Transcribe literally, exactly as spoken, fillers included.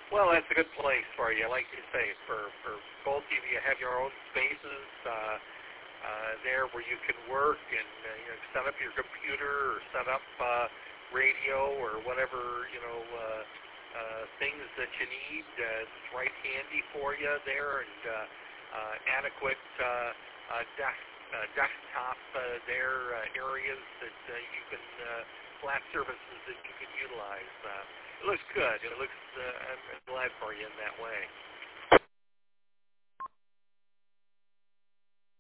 Well, that's a good place for you. Like you say, for, for both of you, you have your own spaces uh, uh, there where you can work and uh, you know, set up your computer or set up uh, radio or whatever, you know, uh, uh, things that you need. Uh, it's right handy for you there, and uh, uh, adequate uh, uh, desk, uh, desktop uh, there, uh, areas that uh, you can, uh, flat surfaces that you can utilize. Uh, It looks good. It looks. Uh, I'm glad for you in that way.